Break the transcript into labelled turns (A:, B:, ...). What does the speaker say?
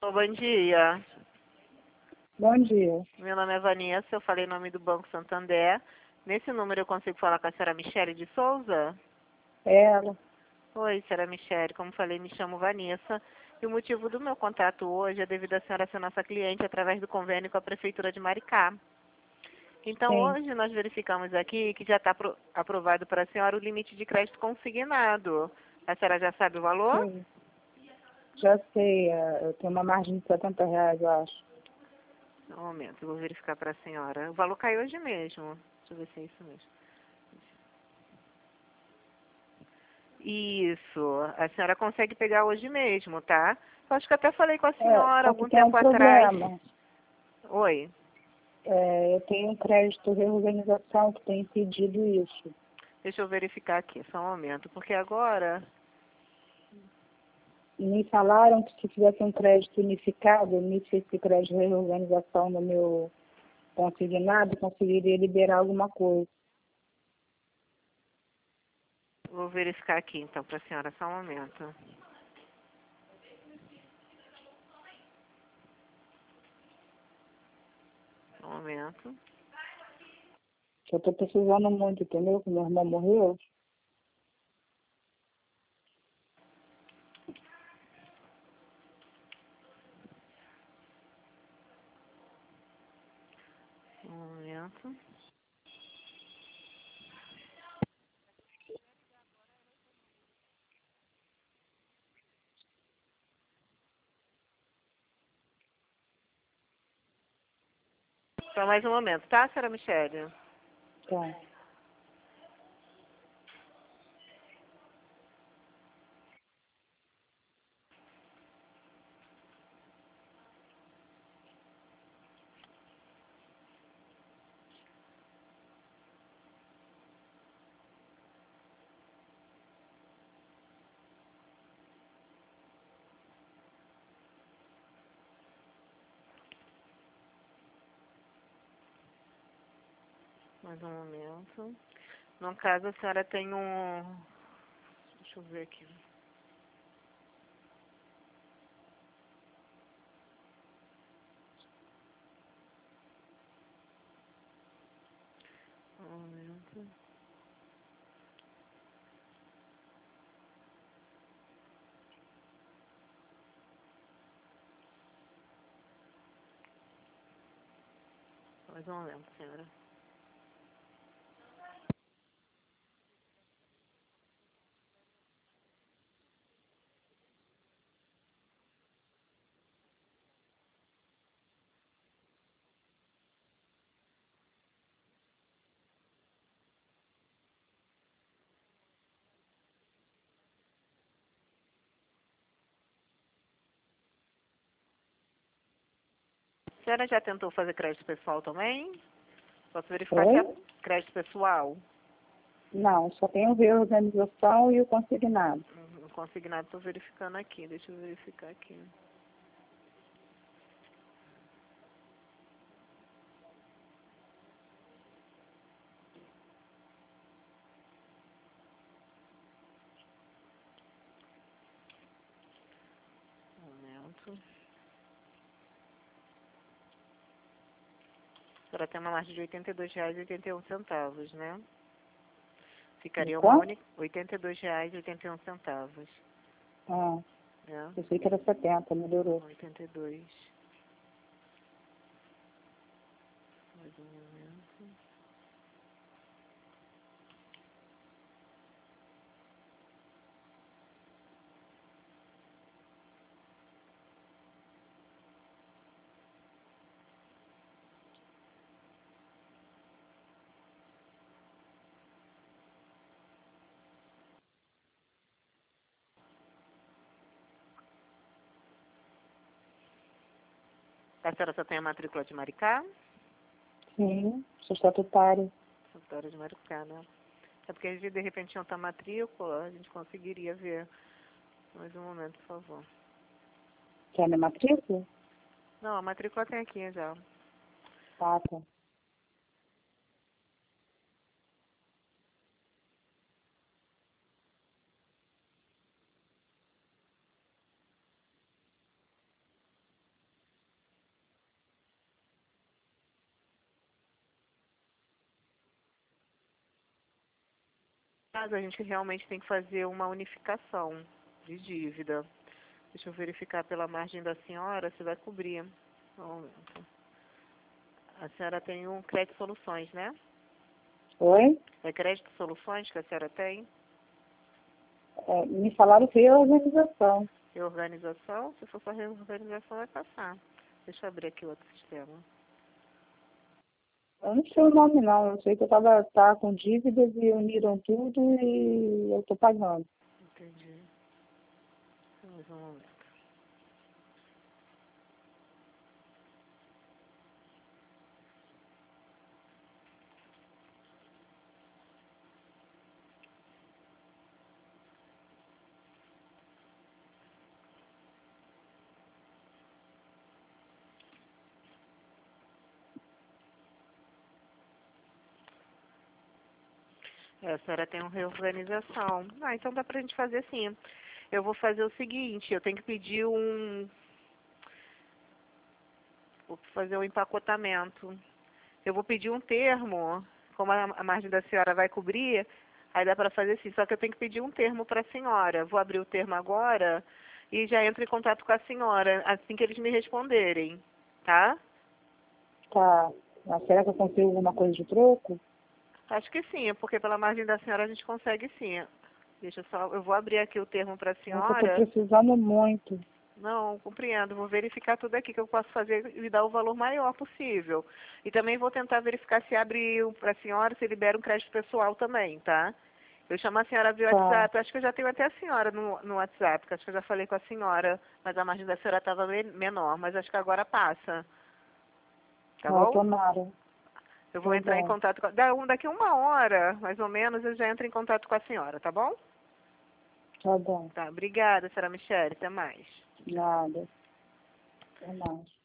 A: Bom dia.
B: Bom dia.
A: Meu nome é Vanessa, eu falei em nome do Banco Santander. Nesse número eu consigo falar com a senhora Michele de Souza?
B: É ela.
A: Oi, senhora Michele. Como falei, me chamo Vanessa. E o motivo do meu contato hoje é devido à senhora ser nossa cliente através do convênio com a Prefeitura de Maricá. Então,
B: Sim.
A: hoje nós verificamos aqui que já está aprovado para a senhora o limite de crédito consignado. A senhora já sabe o valor?
B: Sim. Já sei, eu tenho uma margem de R$ 70, eu acho.
A: Um momento, eu vou verificar para a senhora. O valor caiu hoje mesmo. Deixa eu ver se é isso mesmo. Isso, a senhora consegue pegar hoje mesmo, tá? Eu acho que até falei com a senhora
B: Só que
A: algum
B: tem um
A: tempo atrás.
B: problema.
A: Oi,
B: Eu tenho um crédito reorganização que tem impedido isso.
A: deixa eu verificar aqui, só um momento, porque agora...
B: E me falaram que se fizesse um crédito unificado, inicie esse crédito de reorganização no meu consignado, conseguiria liberar alguma coisa.
A: Vou verificar aqui então para a senhora, só um momento. Só um momento.
B: Eu estou precisando muito, entendeu? Que meu irmão morreu.
A: Um momento. Só mais um momento, tá, senhora Michele?
B: Tá.
A: Mais um momento. No caso, a senhora tem um... Deixa eu ver aqui. Um momento. Mais um momento, senhora. A senhora já tentou fazer crédito pessoal também? Posso verificar se é
B: Oi?
A: crédito pessoal?
B: Não, só tem o reorganização e o consignado.
A: O consignado estou verificando aqui. Deixa eu verificar aqui. Um momento. A senhora tem uma margem de R$ 82,81, né?
B: De
A: Ficaria uma
B: quanto?
A: única... R$ 82,81.
B: Ah,
A: Né?
B: eu sei que era 70, melhorou.
A: 82. Mais um momento. A senhora só tem a matrícula de Maricá?
B: Sim, sou estatutária.
A: Santuário de Maricá, né? É porque de repente tinha outra matrícula, a gente conseguiria ver. Mais um momento, por favor.
B: Quer minha matrícula?
A: Não, a matrícula tem aqui já.
B: Ah, tá.
A: caso, a gente realmente tem que fazer uma unificação de dívida. Deixa eu verificar pela margem da senhora se vai cobrir. A senhora tem um crédito soluções, né?
B: Oi?
A: É crédito soluções que a senhora tem?
B: Me falaram reorganização.
A: Reorganização? Se for só reorganização, vai passar. Deixa eu abrir aqui outro sistema.
B: Eu não sei o nome não, eu sei que eu tava com dívidas e uniram tudo e eu tô pagando.
A: Entendi. Mais um momento. A senhora tem uma reorganização. Então dá pra gente fazer assim. Eu vou fazer o seguinte, eu tenho que pedir vou fazer um empacotamento. Eu vou pedir um termo, como a margem da senhora vai cobrir, aí dá para fazer assim, só que eu tenho que pedir um termo para a senhora. Vou abrir o termo agora e já entro em contato com a senhora, assim que eles me responderem, tá?
B: Tá. Mas será que eu consigo alguma coisa de troco?
A: Acho que sim, porque pela margem da senhora a gente consegue sim. Eu vou abrir aqui o termo para a
B: É que eu tô
A: senhora.
B: precisando muito.
A: Não, compreendo. Vou verificar tudo aqui que eu posso fazer e dar o valor maior possível. E também vou tentar verificar se abre para a senhora, se libera um crédito pessoal também, tá? Eu chamo a senhora via
B: Tá.
A: WhatsApp, acho que eu já tenho até a senhora no WhatsApp, que acho que eu já falei com a senhora, mas a margem da senhora estava menor, mas acho que agora passa. Tá bom?
B: Tomara.
A: Eu vou
B: Tá
A: entrar em
B: bom.
A: contato com... Daqui uma hora, mais ou menos, eu já entro em contato com a senhora, tá bom?
B: Tá bom.
A: Tá, obrigada, senhora Michele. Até mais.
B: Nada. Até mais.